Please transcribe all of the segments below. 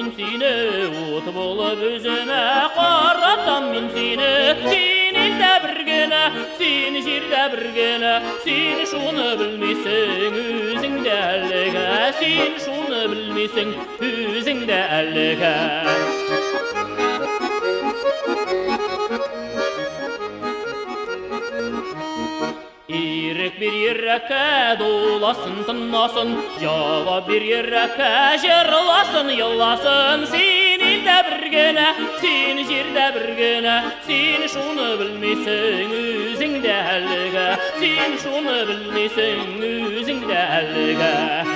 мен сені, от болып өзіме қаратам мен сені. Сен елде біргені, сен жерде біргені, сен шуны білмейсің өзіңде әлігі, сен шуны білмейсің өзіңде әлігі. Ирек bir ерекке доласын тыннасын, жауап бер ерекке жырласын йылласын. Сен елде біргені, сен жерде біргені, сен шуны білмейсің өзіңде әлігі, сен шуны білмейсің өзіңде әлігі.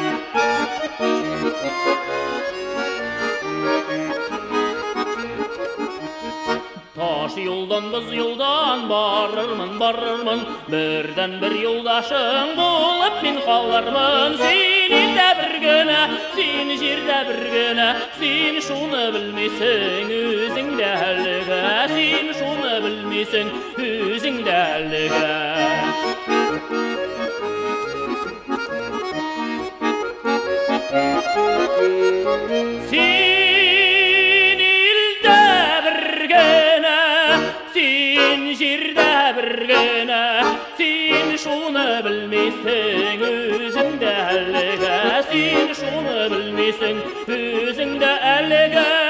Taş yoldan biz yoldan barırmın, birden bir yoldaşın bulup men kalarmın. Sen elde birgene, sen jerde birgene, sen şunu bilmeysin özüңde әлігі, sen şunu bilmeysin özüңde әлігі. Sen şunu bilmeysin özüңde әлігі, sen şunu bilmeysin özüңde әлігі.